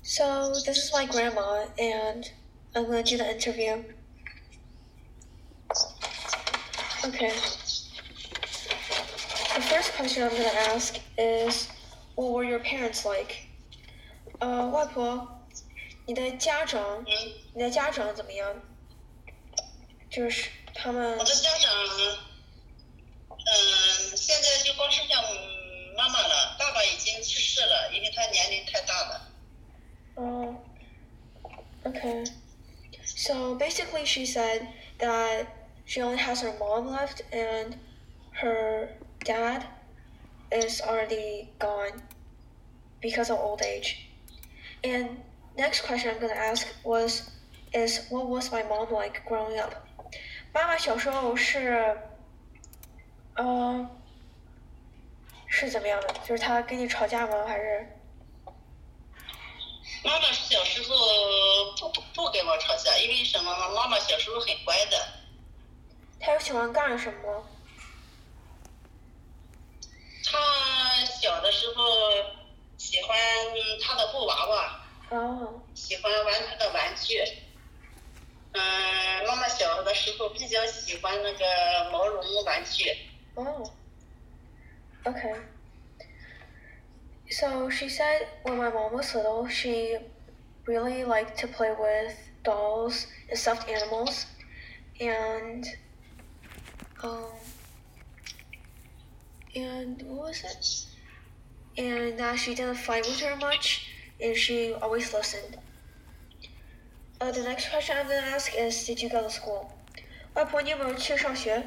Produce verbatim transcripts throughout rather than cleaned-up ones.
So this is my grandma, and I'm going to do the interview. Okay. The first question I'm going to ask is, what were your parents like? 呃，外婆，你的家长， 嗯， 你的家长怎么样？就是他们我的家长，嗯，现在就光剩下妈妈了，爸爸已经去世了，因为他年龄太大了。 Oh, okay. So basically, she said that she only has her mom left, and her dad is already gone because of old age. And next question I'm gonna ask was, is what was my mom like growing up? 妈妈小时候是，呃，是怎么样的？就是她跟你吵架吗？还是？ 妈妈小时候不不不跟我吵架，因为什么？妈妈小时候很乖的。 她有喜欢干什么？ 她小的时候喜欢她的布娃娃， 哦， 喜欢玩她的玩具。嗯，妈妈小的时候比较喜欢那个毛绒玩具。 哦，okay. So she said when my mom was little, she really liked to play with dolls and stuffed animals, and um, and what was it? And that she didn't fight with her much, and she always listened. Uh, the next question I'm gonna ask is, did you go to school? 外婆，你有没有去上学？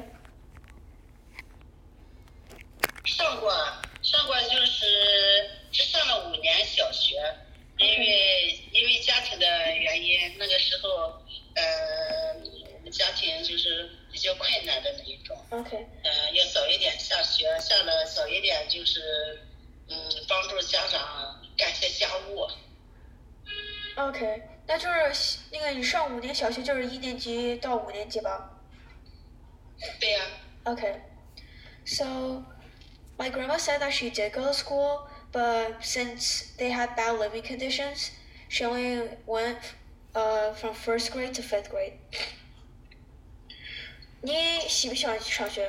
上过，上过就是只上了五年小学，因为因为家庭的原因，那个时候呃我们家庭就是比较困难的那一种。 Okay. 呃，要早一点下学，下了早一点就是嗯帮助家长干些家务。 Okay. 那就是那个你上五年小学就是一年级到五年级吧？ 对呀。 Okay. So my grandma said that she did go to school, but since they had bad living conditions, she only went uh, from first grade to fifth grade. 你喜不喜欢上学？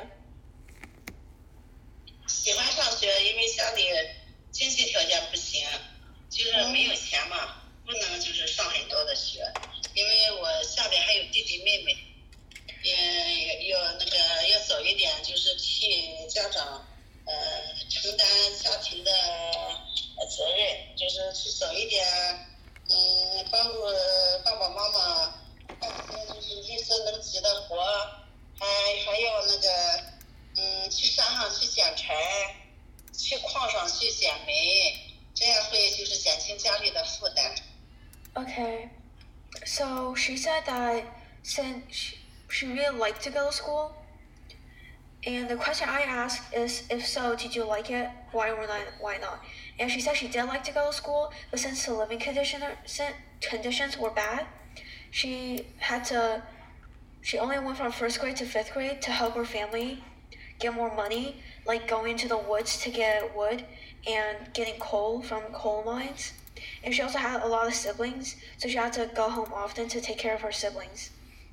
喜欢上学，因为家里经济条件不行，就是没有钱嘛，不能就是上很多的学，因为我下边还有弟弟妹妹，也要那个要早一点，就是替家长呃承担家庭的责任，就是去早一点，嗯，帮助爸爸妈妈干些就是力所能及的活，还还要那个嗯去山上去捡柴，去矿上去捡煤，这样会就是减轻家里的负担。 Okay. So she said that since she, she really liked to go to school, and the question I asked is, if so, did you like it? Why or not? Why not? And she said she did like to go to school, but since the living condition, conditions were bad, she had to. She only went from first grade to fifth grade to help her family get more money, like going to the woods to get wood and getting coal from coal mines. And she also had a lot of siblings, so she had to go home often to take care of her siblings.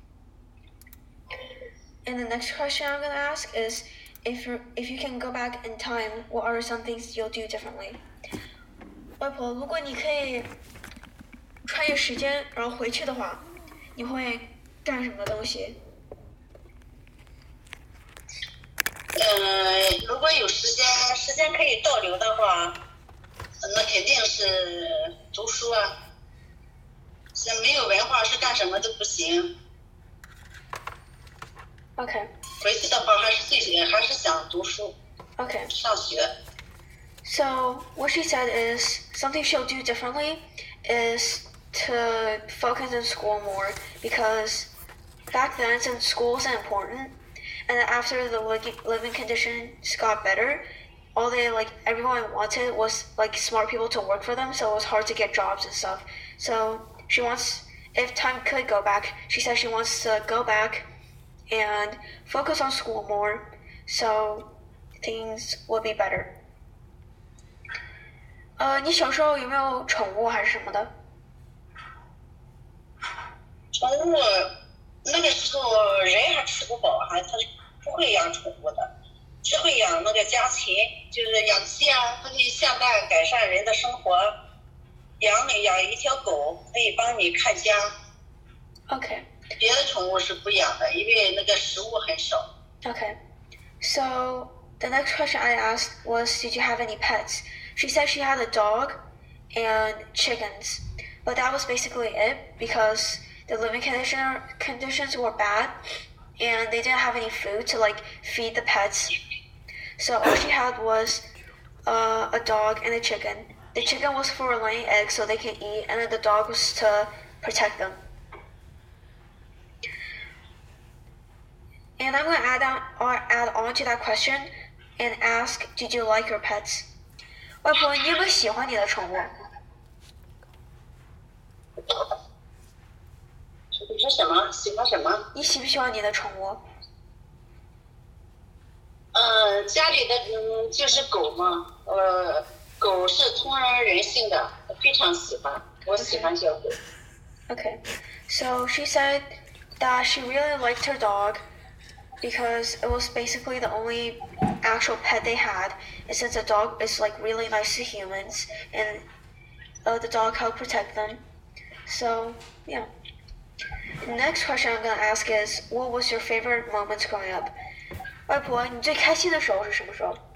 And the next question I'm gonna ask is, if you if you can go back in time, what are some things you'll do differently? 外婆，如果你可以穿越时间，然后回去的话，你会干什么东西？ 嗯，如果有时间，时间可以倒流的话，那肯定是读书啊。是没有文化是干什么都不行。 Okay. 回去的话还是最还是想读书。 Okay. 上学。 So what she said is something she'll do differently is to focus in school more, because back then since school wasn't important, and after the living conditions got better, all they like everyone wanted was like smart people to work for them, so it was hard to get jobs and stuff. So she wants, if time could go back, she says she wants to go back and focus on school more, so things will be better. 呃，你小时候有没有宠物还是什么的？ 宠物那个时候人还吃不饱哈，他是不会养宠物的，只会养那个家禽，就是养鸡啊，它可以下蛋改善人的生活。养养一条狗可以帮你看家。 Okay. 别的宠物是不养的，因为那个食物很少。 Okay. So the next question I asked was, did you have any pets? She said she had a dog and chickens, but that was basically it because the living condition, conditions were bad and they didn't have any food to like feed the pets. So all she had was uh, a dog and a chicken. The chicken was for laying eggs so they can eat, and then the dog was to protect them. And I'm going to add on, or add on to that question and ask, did you like your pets? 外婆，你有没有喜欢你的宠物？ 你说什么？喜欢什么？ 你喜不喜欢你的宠物？ 呃，家里的嗯就是狗嘛，呃，狗是通人性的，非常喜欢，我喜欢小狗。 Okay, so she said that she really liked her dog because it was basically the only actual pet they had, and since the dog is like really nice to humans, and uh, the dog helped protect them. So yeah. The next question I'm gonna ask is, what was your favorite moments growing up? 外婆，你最开心的时候是什么时候？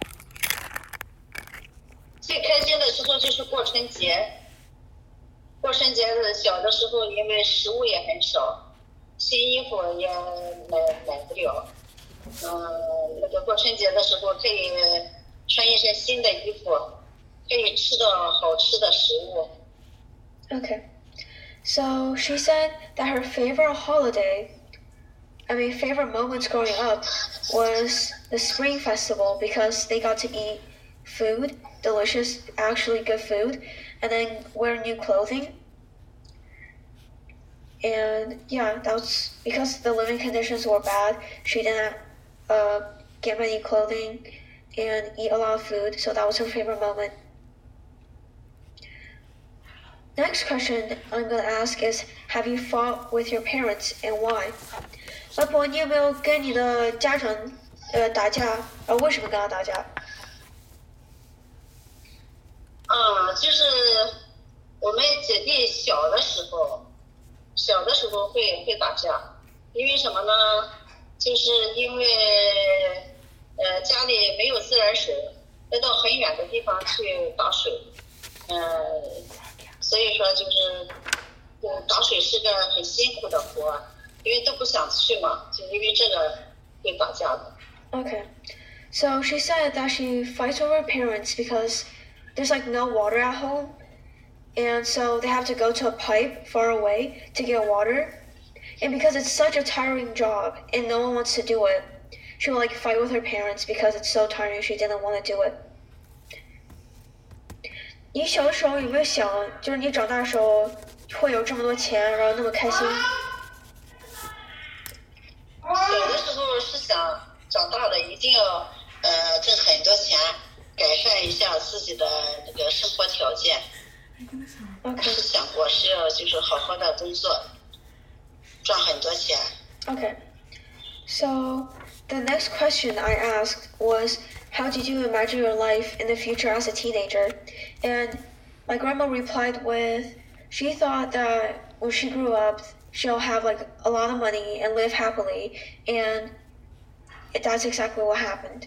最开心的时候就是过春节。过春节的小的时候，因为食物也很少，新衣服也买买不了。嗯，那个过春节的时候可以穿一身新的衣服，可以吃到好吃的食物。 Okay. So she said that her favorite holiday, I mean favorite moments growing up, was the Spring Festival because they got to eat food, delicious, actually good food, and then wear new clothing. And yeah, that was because the living conditions were bad. She didn't uh, get many clothing and eat a lot of food, so that was her favorite moment. Next question I'm going to ask is, have you fought with your parents and why? 外婆，你有没有跟你的家长呃打架？呃，为什么跟他打架？ 啊，就是我们姐弟小的时候，小的时候会会打架，因为什么呢？就是因为呃家里没有自来水，要到很远的地方去打水，呃。所以说就是，嗯，打水是个很辛苦的活，因为都不想去嘛，就因为这个会打架的。 Okay, so she said that she fights over her parents because there's like no water at home, and so they have to go to a pipe far away to get water, and because it's such a tiring job and no one wants to do it, she will like fight with her parents because it's so tiring she didn't want to do it. 你小的时候有没有想，就是你长大的时候会有这么多钱，然后那么开心？ 小的时候是想长大了一定要呃挣很多钱，改善一下自己的那个生活条件。 Okay. 是想过是要就是好好的工作，赚很多钱。 Okay. So the next question I asked was, how did you imagine your life in the future as a teenager? And my grandma replied with, she thought that when she grew up, she'll have like a lot of money and live happily, and that's exactly what happened.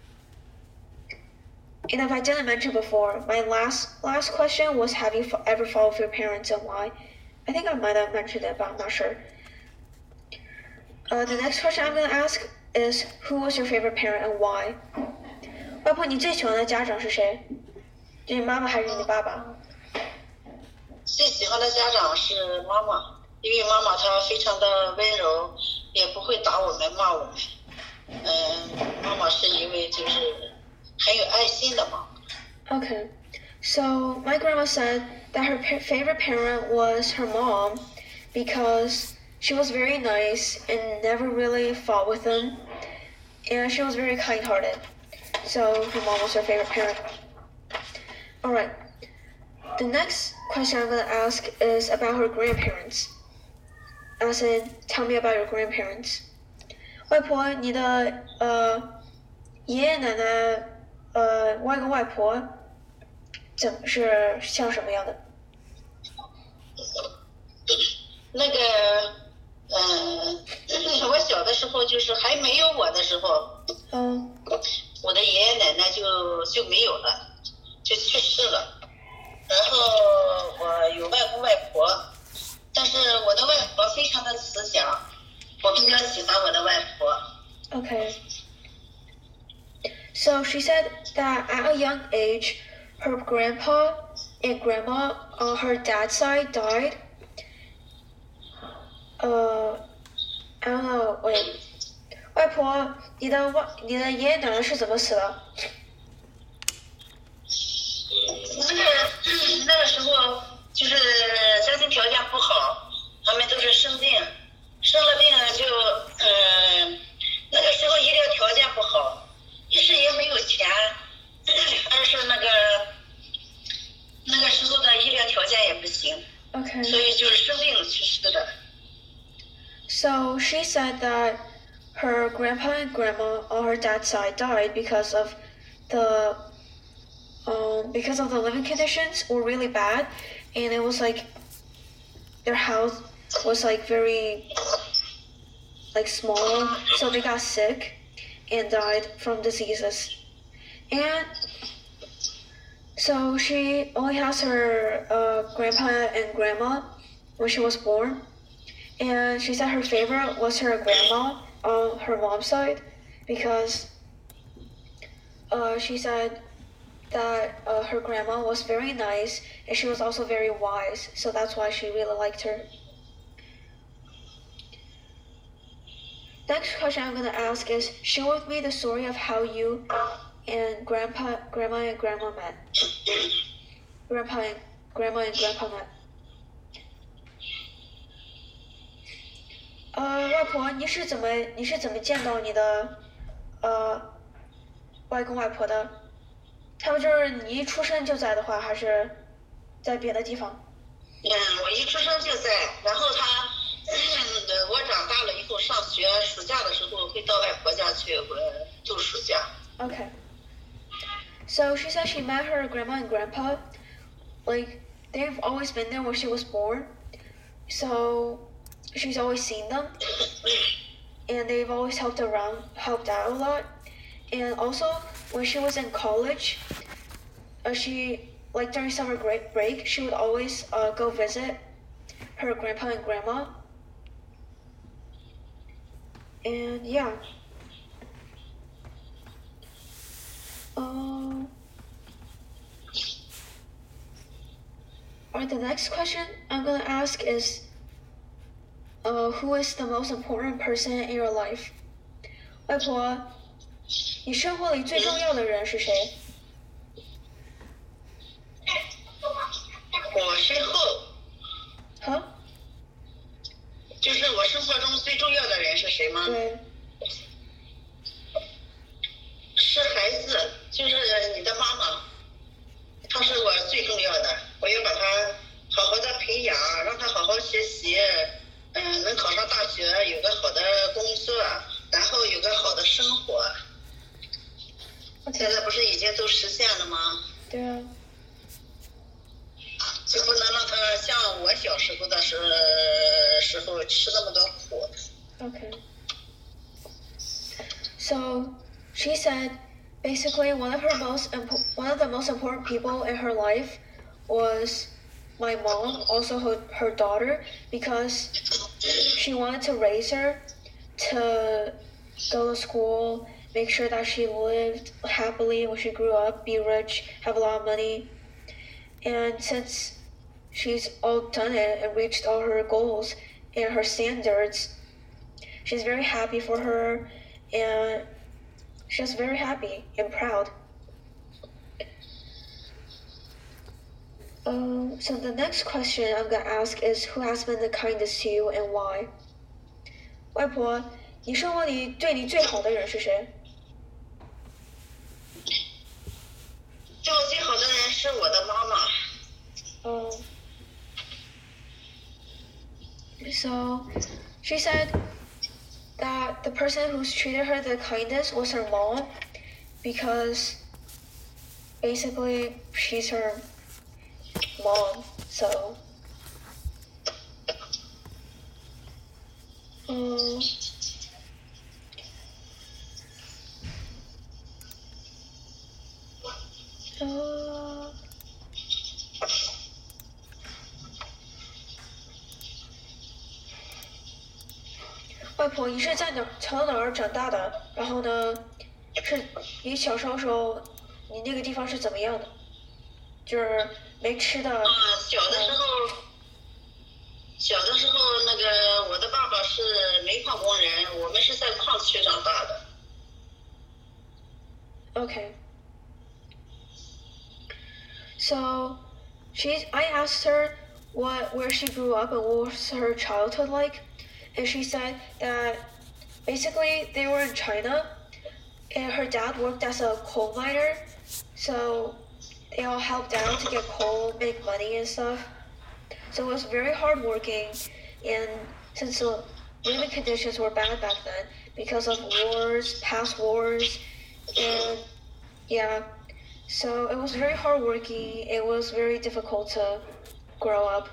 And if I didn't mention before, my last last question was, have you ever fought with your parents and why? I think I might have mentioned it, but I'm not sure. Uh, the next question I'm going to ask is, who was your favorite parent and why? 外婆，你最喜欢的家长是谁？是你妈妈还是你爸爸？ 最喜欢的家长是妈妈，因为妈妈她非常的温柔，也不会打我们骂我们。嗯，妈妈是一位就是很有爱心的妈妈。 Okay, so my grandma said that her pa- favorite parent was her mom because she was very nice and never really fought with them, and she was very kind-hearted. So her mom was her favorite parent. Alright, the next question I'm going to ask is about her grandparents. as in tell me about your grandparents. 外婆，你的呃爷爷奶奶、呃外公外婆怎么是像什么样的？ 那个，嗯、呃，我小的时候就是还没有我的时候， 嗯， 我的爷爷奶奶就就没有了，就去世了。然后我有外公外婆，但是我的外婆非常的慈祥，我比较喜欢我的外婆。 Okay. So she said that at a young age, her grandpa and grandma on her dad's side died. Uh, I don't know. Wait. 外婆，你的外你的爷爷奶奶是怎么死的？ 那个那个时候就是家庭条件不好，他们都是生病，生了病就嗯，那个时候医疗条件不好，一是也没有钱，二是那个那个时候的医疗条件也不行。 Okay. 所以就是生病去世的。 So she said that her grandpa and grandma on her dad's side died because of the um because of the living conditions were really bad, and it was like their house was like very like small, so they got sick and died from diseases. And so she only has her uh, grandpa and grandma when she was born. And she said her favorite was her grandma on her mom's side because uh, she said that uh, her grandma was very nice and she was also very wise, so that's why she really liked her. Next question I'm going to ask is, share with me the story of how you and grandpa, grandma and grandma met. Grandpa and grandma and grandpa met. 呃，外婆，你是怎么你是怎么见到你的呃外公外婆的？他们就是你一出生就在的话，还是在别的地方？ 嗯，我一出生就在，然后他，嗯，我长大了以后上学，暑假的时候会到外婆家去我度暑假。 Okay. So she said she met her grandma and grandpa, like they've always been there when she was born. So she's always seen them, and they've always helped around, helped out a lot. And also, when she was in college, uh, she like during summer break, she would always uh, go visit her grandpa and grandma. And yeah. Um. Alright, the next question I'm gonna ask is. Uh, who is the most important person in your life? 外婆，你生活里最重要的人是谁？ 我身后。 好。 就是我生活中最重要的人是谁吗？ 对。 是孩子，就是你的妈妈，她是我最重要的，我要把她好好的培养，让她好好学习。嗯，能考上大学，有个好的工作，然后有个好的生活。现在不是已经都实现了吗？ 对啊。 就不能让他像我小时候的时候时候吃那么多苦。 Okay. So she said, basically, one of her most impo- one of the most important people in her life was my mom, also her, her daughter, because she wanted to raise her to go to school, make sure that she lived happily when she grew up, be rich, have a lot of money. And since she's all done it and reached all her goals and her standards, she's very happy for her, and she's very happy and proud. Um, so the next question I'm gonna ask is, who has been the kindest to you and why? 外婆，你生活里对你最好的人是谁？ 对我最好的人是我的妈妈。 哦。 So she said that the person who's treated her the kindest was her mom because basically she's her mom. So um, uh,外婆，你是在哪从哪儿长大的？然后呢，是你小时候时候，你那个地方是怎么样的？就是没吃的。 啊，小的时候，小的时候那个我的爸爸是煤矿工人，我们是在矿区长大的。 Okay. So, she I asked her what where she grew up and what was her childhood like, and she said that basically they were in China, and her dad worked as a coal miner, so they all helped out to get coal, make money and stuff. So it was very hardworking, and since the living conditions were bad back then because of wars, past wars, and yeah, so it was very hardworking. It was very difficult to grow up.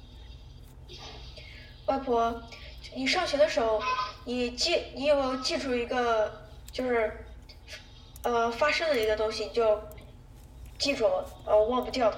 外婆，你上学的时候，你记你有没有记住一个就是呃发生的一个东西，你就记住了，呃忘不掉。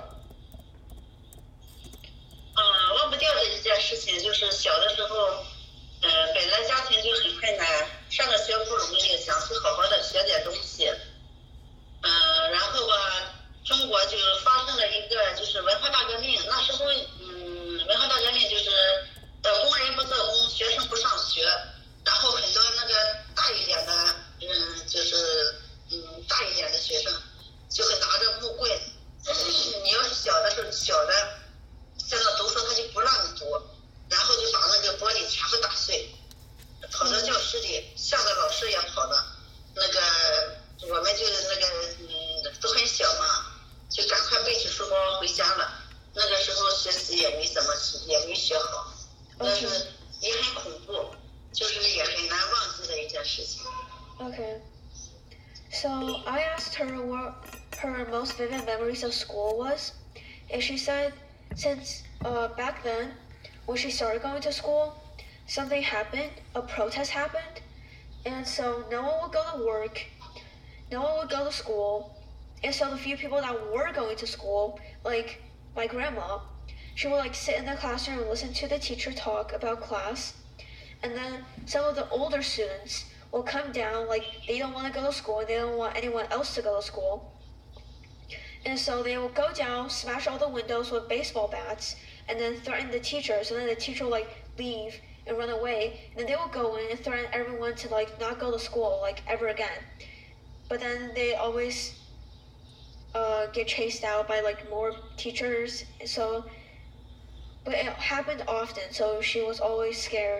啊，忘不掉的一件事情就是小的时候，呃，本来家庭就很困难，上个学不容易，想去好好的学点东西。嗯、呃，然后吧，中国就发生了一个就是文化大革命。那时候，嗯，文化大革命就是呃工人不做工，学生不上学，然后很多那个大一点的，嗯，就是嗯大一点的学生就会拿着木棍，你要是小的时候小的。在那读书他就不让你读，然后就把那个玻璃全部打碎，跑到教室里，吓得老师也跑了。那个我们就那个嗯都很小嘛，就赶快背起书包回家了。那个时候学习也没怎么也没学好，但是也很恐怖，就是也很难忘记的一件事情。 Okay. So I asked her what her most vivid memories of school was, and she said since uh, back then, when she started going to school, something happened, a protest happened, and so no one would go to work, no one would go to school, and so the few people that were going to school, like my grandma, she would like sit in the classroom and listen to the teacher talk about class, and then some of the older students will come down like they don't want to go to school and they don't want anyone else to go to school. And so they will go down, smash all the windows with baseball bats, and then threaten the teachers. And then the teacher will like leave and run away. And then they will go in and threaten everyone to like not go to school like ever again. But then they always uh, get chased out by like more teachers. So, but it happened often. So she was always scared.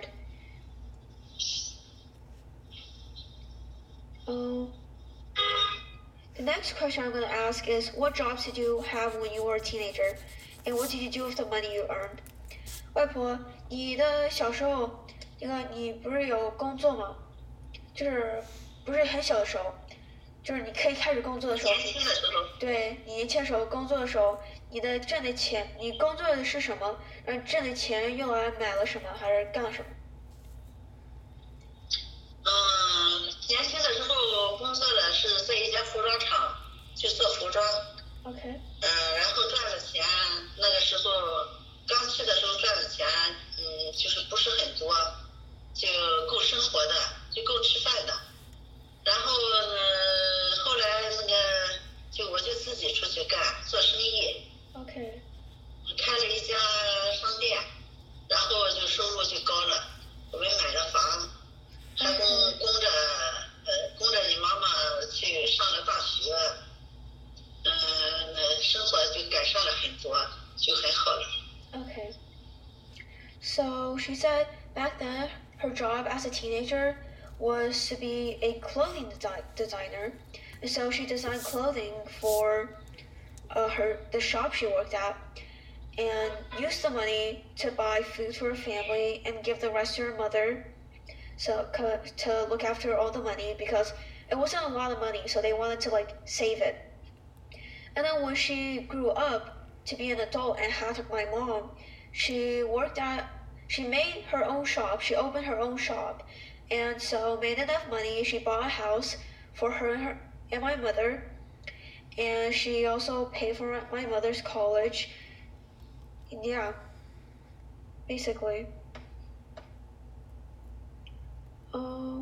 Um. The next question I'm going to ask is, what jobs did you have when you were a teenager, and what did you do with the money you earned? 外婆，你的小时候，那个你不是有工作吗？就是不是很小的时候，就是你可以开始工作的时候。 年轻的时候。 对，你年轻的时候工作的时候，你的挣的钱，你工作的是什么？然后挣的钱用来买了什么，还是干了什么？ 嗯，年轻的时候工作的是在一家服装厂，去做服装。 OK。 嗯，然后赚的钱，那个时候刚去的时候赚的钱，嗯，就是不是很多，就够生活的，就够吃饭的。然后呢，后来那个就我就自己出去干做生意。 OK。 开了一家商店，然后就收入就高了，我们买了房。还供供着，呃，供着你妈妈去上了大学，嗯、呃，生活就改善了很多，就很好了。 Okay. So she said back then her job as a teenager was to be a clothing desi- designer, and so she designed clothing for uh, her the shop she worked at, and use the money to buy food for her family and give the rest to her mother, so to look after all the money because it wasn't a lot of money, so they wanted to like save it. And then when she grew up to be an adult and had my mom, she worked at, she made her own shop, she opened her own shop, and so made enough money, she bought a house for her and, her, and my mother, and she also paid for my mother's college. Yeah, basically. Oh,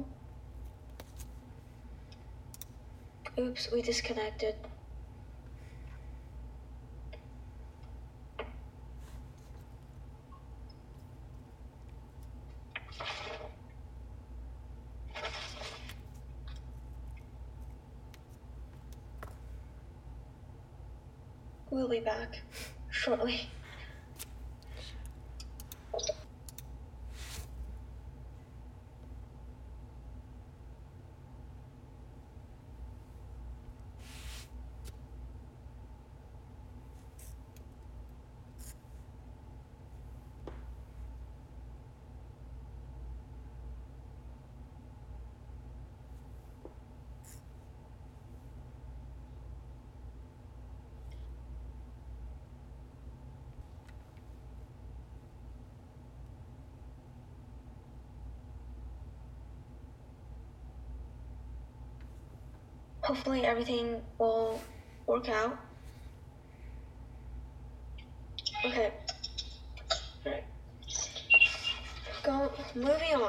oops, we disconnected. We'll be back shortly. Hopefully everything will work out. Okay. Alright. Go moving on.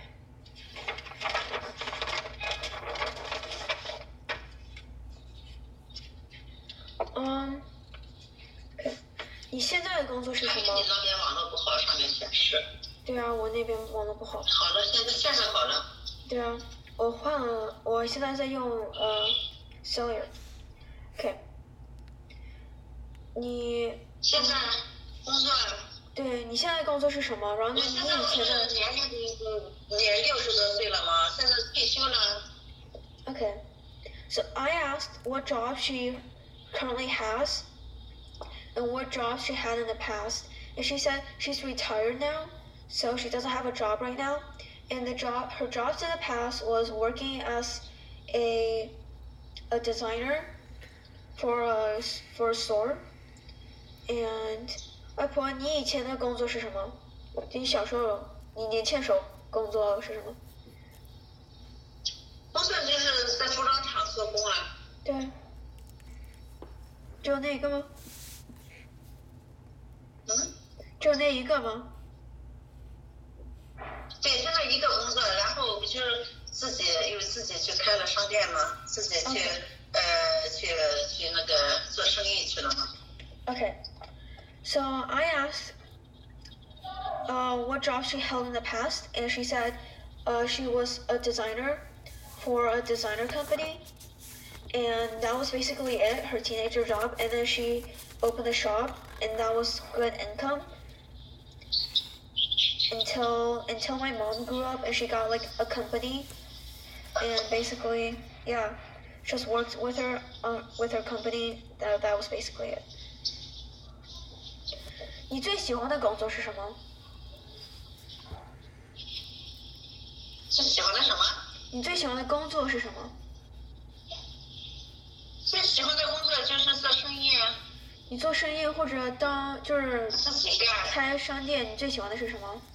Um okay. 你现在的工作是什么？ 你那边网络不好，上面显示。 对啊，我那边网络不好。 好了，现在现在好了。 对啊。我换了，我现在在用呃 Cellular。OK。你现在工作？ 对，你现在工作是什么？然后你以前的年龄也六十多岁了嘛，现在退休了。 Okay. So I asked what job she currently has and what job she had in the past, and she said she's retired now, so she doesn't have a job right now. And the job, her jobs in the past was working as a a designer for a for a store. And 外婆，你以前的工作是什么？你小时候，你年轻时候工作是什么？ 工作就是在服装厂做工啊。 对。只有那一个吗？ 嗯。 只有那一个吗？ 对，现在一个工作，然后不就是自己又自己去开了商店嘛，自己去、okay. 呃去去那个做生意去了嘛。 Okay, so I asked uh, what job she held in the past, and she said uh, she was a designer for a designer company, and that was basically it, her teenager job. And then she opened a shop, and that was good income. Until until my mom grew up and she got like a company, and basically, yeah, just worked with her uh, with her company. That that was basically it. 你最喜欢的工作是什么？ 最喜欢的什么？ 你最喜欢的工作是什么？ 最喜欢的工作就是做生意啊。 你做生意或者当就是自己干开商店，你最喜欢的是什么？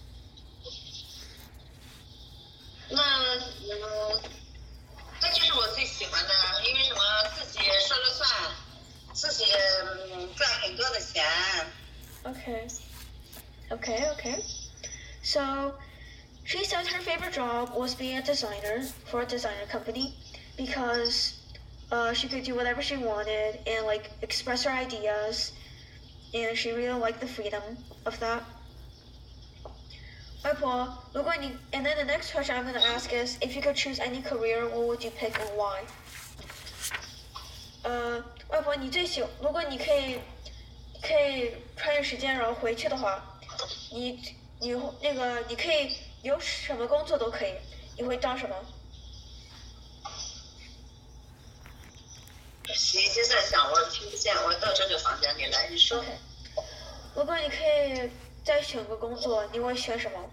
那嗯，这就是我最喜欢的，因为什么？自己说了算，自己赚很多的钱。 Okay, okay, okay. So, she said her favorite job was being a designer for a designer company because uh, she could do whatever she wanted and like express her ideas, and she really liked the freedom of that. 外婆，如果你 and then the next question I'm going to ask is, if you could choose any career, what would you pick and why? 呃，外婆，你最喜，如果你可以，可以穿越时间然后回去的话，你你那个你可以有什么工作都可以，你会当什么？ 洗衣机在响，我听不见，我到这个房间里来，你说。 Okay. 如果你可以再选个工作，你会选什么？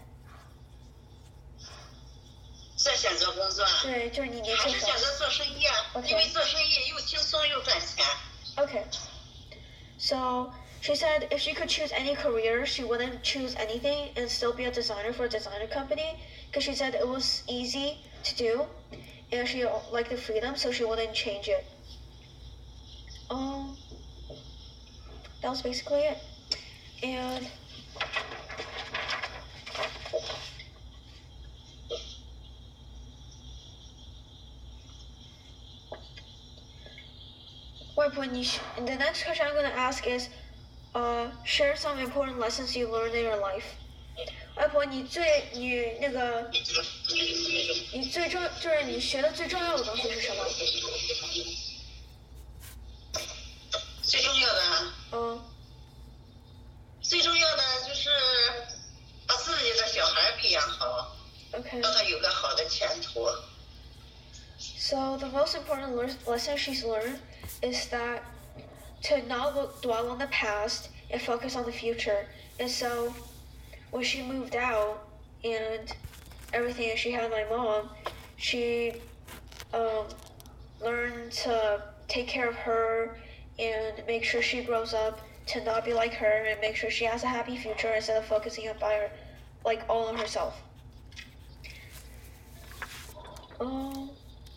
再选择工作？ 对，就是你年还是轻时候。 选择做生意啊 Okay. 因为做生意又轻松又赚钱。 Okay. So she said if she could choose any career, she wouldn't choose anything and still be a designer for a designer company because she said it was easy to do and she liked the freedom, so she wouldn't change it. Um, that was basically it. And the next question I'm going to ask is, uh, share some important lessons you learned in your life. 外婆，你最你那个，你最重就是你学的最重要的东西是什么？ 最重要的， 嗯， 最重要的就是把自己的小孩培养好， Okay. 让他有个好的前途。 So the most important lesson she's learned is that to not look, dwell on the past and focus on the future. And so when she moved out and everything, and she had my mom, she um, learned to take care of her and make sure she grows up to not be like her and make sure she has a happy future instead of focusing on by her, like all on herself. Um.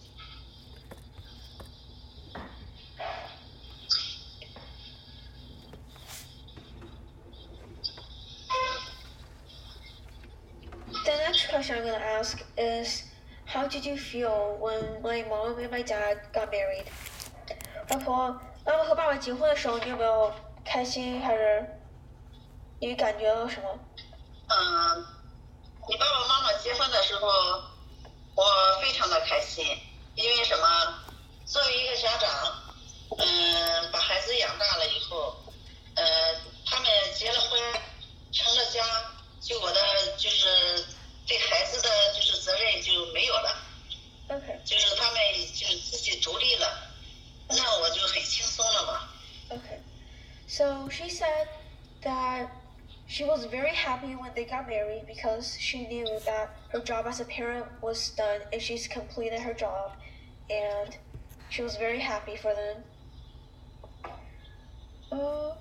The next question I'm going to ask is, how did you feel when my mom and my dad got married? 外婆，妈妈和爸爸结婚的时候，你有没有开心，还是你感觉到什么？ 嗯，你爸爸妈妈结婚的时候，我非常的开心，因为什么？作为一个家长，嗯，把孩子养大了以后，呃，他们结了婚，成了家，就我的就是对孩子的就是责任就没有了。 Okay. 就是他们就自己独立了，那我就很轻松了嘛。 Okay. So she said that she was very happy when they got married because she knew that her job as a parent was done and she's completed her job, and she was very happy for them. Uh,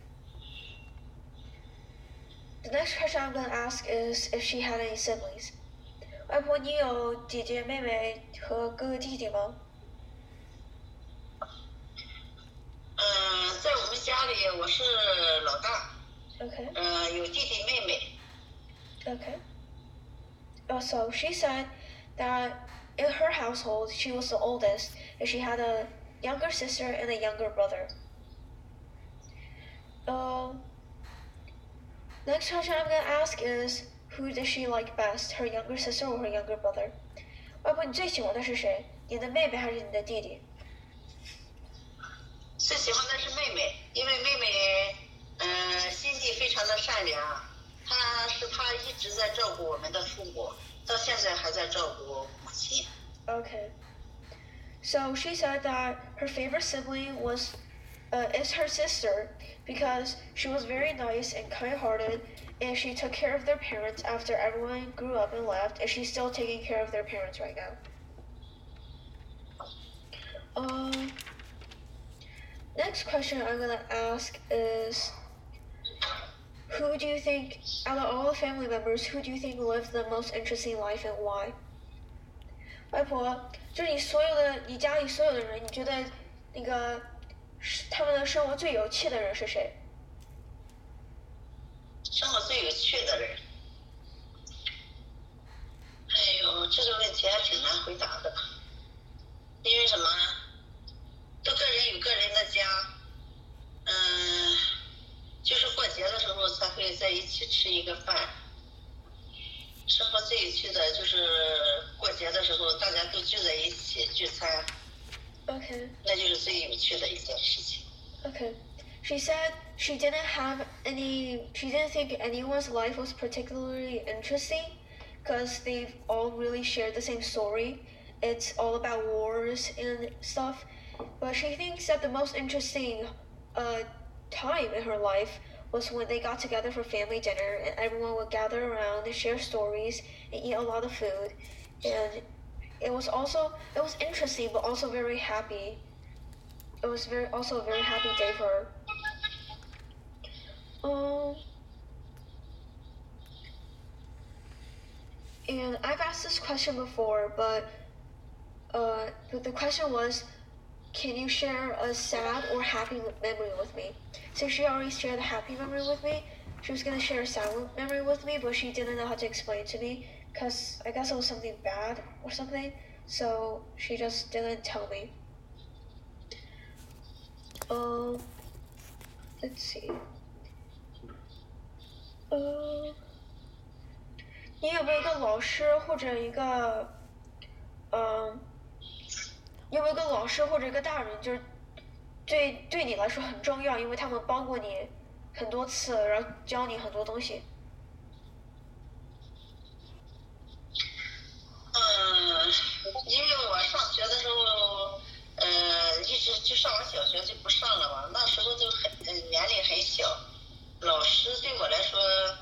the next question I'm going to ask is if she had any siblings. 外婆，你有姐姐、妹妹和哥哥、弟弟吗？ 嗯，在我们家里我是老大。 Okay. 嗯，有弟弟妹妹。 Okay. Also, she said that in her household, she was the oldest, and she had a younger sister and a younger brother. Um, next question I'm gonna ask is, who does she like best, her younger sister or her younger brother? 外婆，你最喜欢的是谁？你的妹妹还是你的弟弟？ 最喜欢的是妹妹，因为妹妹，嗯，心地非常的善良，她是她一直在照顾我们的父母，到现在还在照顾母亲。 Okay. So she said that her favorite sibling was uh, is her sister because she was very nice and kind-hearted, and she took care of their parents after everyone grew up and left, and she's still taking care of their parents right now. Um, next question I'm gonna ask is, who do you think, out of all the family members, who do you think lived the most interesting life and why? 外婆，就是你所有的，你家里所有的人，你觉得那个他们的生活最有趣的人是谁？ 生活最有趣的人，哎呦，这个问题还挺难回答的，因为什么？都个人有个人的家，嗯，就是过节的时候才会在一起吃一个饭。生活最有趣的就是过节的时候，大家都聚在一起聚餐。 Okay. 那就是最有趣的一件事情。 Okay. She said she didn't have any, she didn't think anyone's life was particularly interesting because they've all really shared the same story. It's all about wars and stuff. But she thinks that the most interesting uh, time in her life was when they got together for family dinner and everyone would gather around and share stories and eat a lot of food. And it was also it was interesting but also very happy. It was very also a very happy day for her. Um and I've asked this question before, but uh but the question was, can you share a sad or happy memory with me? So she already shared a happy memory with me. She was gonna share a sad memory with me, but she didn't know how to explain it to me because I guess it was something bad or something. So she just didn't tell me. Um, let's see. 呃，你有没有一个老师或者一个，嗯，有没有一个老师或者一个大人，就是对对你来说很重要，因为他们帮过你很多次，然后教你很多东西。 嗯，因为我上学的时候，呃，一直就上完小学就不上了嘛，那时候就很年龄很小，老师对我来说，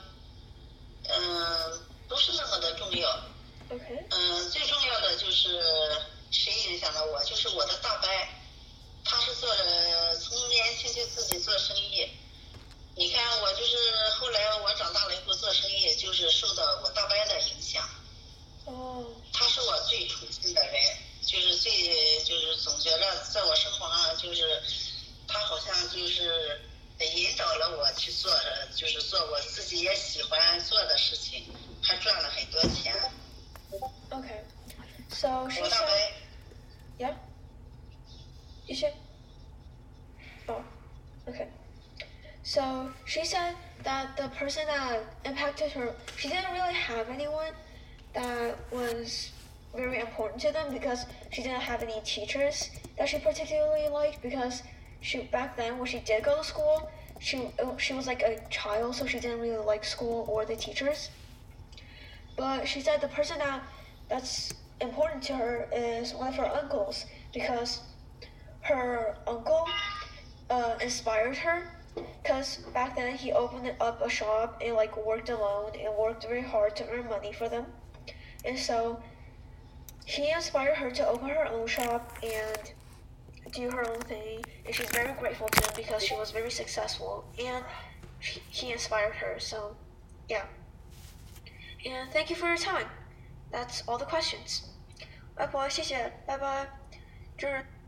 嗯，不是那么的重要。 OK。 嗯，最重要的就是谁影响了我，就是我的大伯，他是做着从年轻就自己做生意。你看我就是后来我长大了以后做生意，就是受到我大伯的影响。 哦。 他是我最崇敬的人，就是最就是总觉得在我生活上就是他好像就是引导了我去做的，就是做我自己也喜欢做的事情，还赚了很多钱。 Okay. So she 我大伯 said, yeah. You should. Oh, okay. So she said that the person that impacted her, she didn't really have anyone that was very important to them because she didn't have any teachers that she particularly liked because she back then when she did go to school, she she was like a child, so she didn't really like school or the teachers. But she said the person that that's important to her is one of her uncles because her uncle uh, inspired her because back then he opened up a shop and like worked alone and worked very hard to earn money for them, and so he inspired her to open her own shop and do her own thing, and she's very grateful to him because she was very successful and she, he inspired her. So yeah, and thank you for your time. That's all the questions. 外婆，谢谢，拜拜。就是